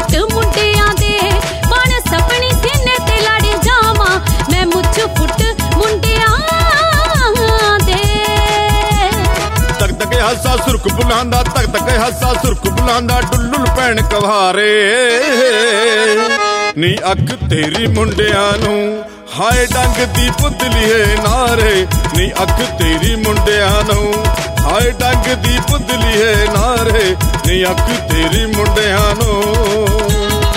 Foot मुंडियां दे बन सपनी सीने ते लड़ जावां मैं मुछ फुट मुंडियां दे। तक तक हासा सुरख बुलांदा तक तक हासा सुरख बुलांदा डुल्लुल भैन कवारे नी अख तेरी मुंडियां नूं हाय डंग दी पुतलीए नारे नी अख तेरी मुंडियां नूं हाय डंग दी पुतलीए नारे नी अख तेरी मुंडियां नूं।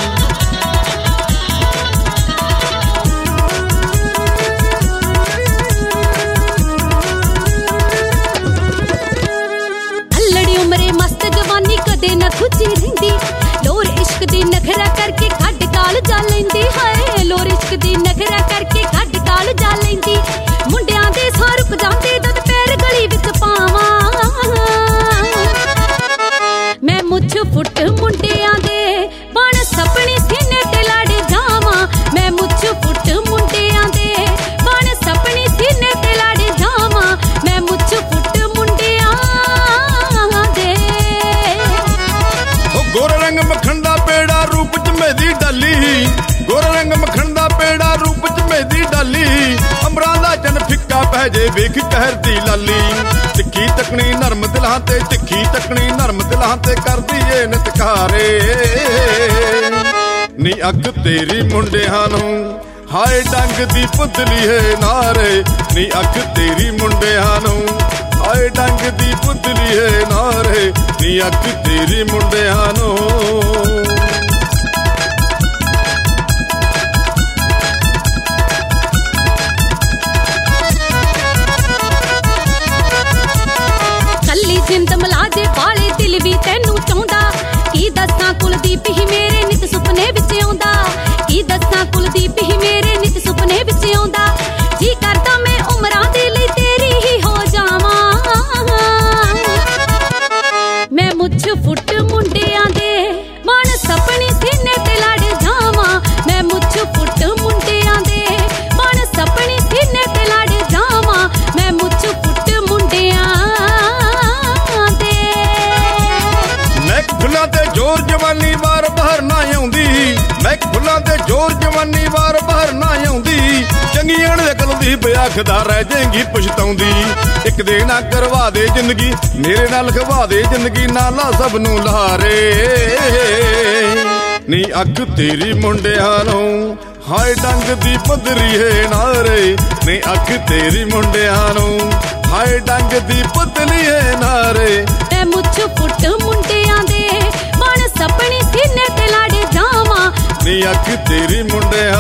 मस्त जवानी कदे न खुची रहिंदी लोर इश्क दी नखरा करके खड्ड काल जा लैंदी हाय लोर इश्क दी नखरा करके खड्ड काल जा लैंदी मुंडियां दे सां रुक जांदे जद पैर गली विच पावां मैं मुछ फुट मुंडियां दे बन सपनी सीने ते लड़ जावां मैं मुछ फुट मुंडियां दे बन सपनी सीने ते लड़ जावां मैं मुछ फुट गोरा रंग मखन दा पेड़ा रूप च मेरी डाली गोरा रंग मखन दा पेड़ा रूप च मेरी डाली अमरां दा चन फिक्का पै जे वेख कहर दी लाली तिखी तकनी नरम दिलां ते तिखी तकनी नरम दिलां ते करदी ए नतकारे नी अख तेरी मुंडियां नूं हाय डंग दी पुतली है नारे नी अख तेरी मुंडियां नूं हाय डंग दी पुतली है नारे नी अख तेरी मुंडियां नूं। कल्ली जिंद मला जे बाले दिल भी तैनू चाहुंदा की दस्सां कुलदीप ही मेरे नित सुपने विच आउंदा की दस्सां कुलदीप ही मेरे नित सुपने विच आउंदा जी करदा मैं उमरां दे लई तेरी ही हो जावां मैं मुछ फुट मुंडियां दे बन सपनी सीने ते लड़ जावां मैं मुछ फुट मुंडियां दे बन सपनी सीने ते लड़ जावां मैं मुछ फुट मुंडियां दे। मैं फुल्लां ते जोर जवानी वार बाहर ना आउंदी मैं फुल्लां ते जोर जवानी वार बाहर ना आउंदी चंगी अणअकल दी बेआखदा रह जाएगी पछताउंदी एक दे ना करवा दे जिंदगी मेरे नाल खवा दे जिंदगी नाला सब नूं लहारे नी अख तेरी मुंडियां नूं हाय डंग दी पदरी है नारे नी अख तेरी मुंडियां नूं हाय डंग दी पुतली है नारे मैं मुछ फुट मुंडियां दे बन सपनी सीने ते लड़ जावां नी अख तेरी मुंडियां